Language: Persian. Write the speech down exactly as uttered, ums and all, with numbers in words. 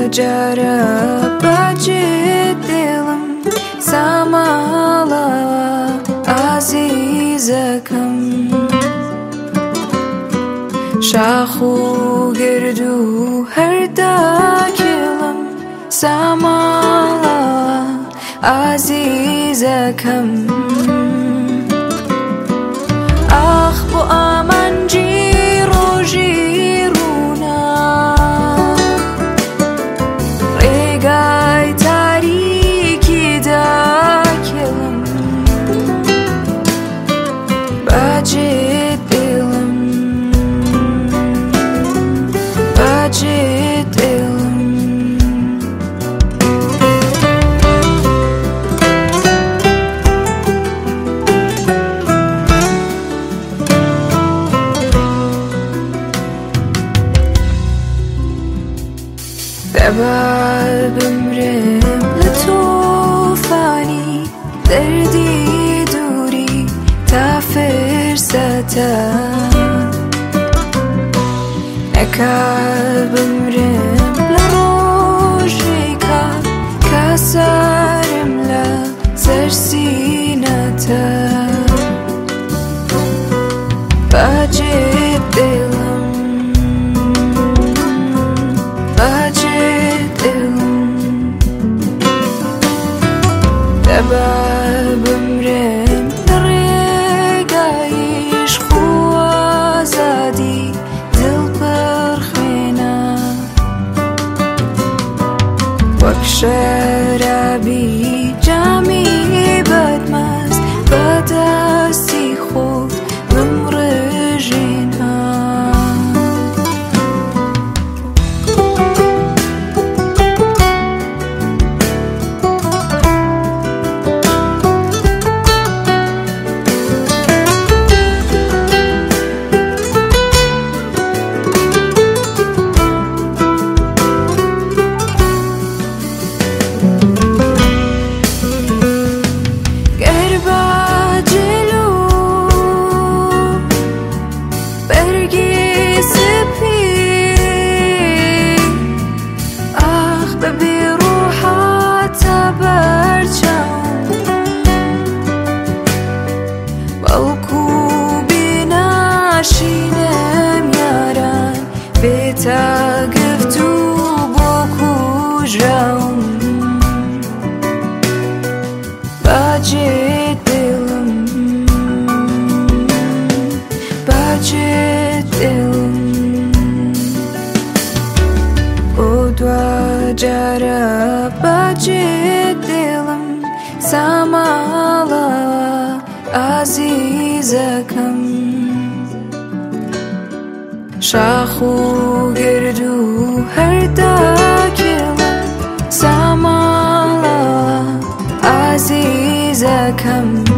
جرى بجدلم سامالا عزيزكم شاخو گردو هر داکلم سامالا عزيزكم آخ بو آمن جیرو جیرونا ریگای تاریکی داکلم بجد دلم بجد دلم دبال بمرم لطوفانی دردی دوری تا فرستا نکال بمرم لروجیکا کسرم لسرسینتا بجد دلم بجد دبال بمرم لرگایش خوازادی دل پرخینا وک شرابی جامی بدمست بدستی خود بمرجینا تا گفتو با کجام بجد دلم بجد دلم او دوا جرى بجد دلم سامالا عزيزكم شاخو گردو هر داکلم سامالا عزيزكم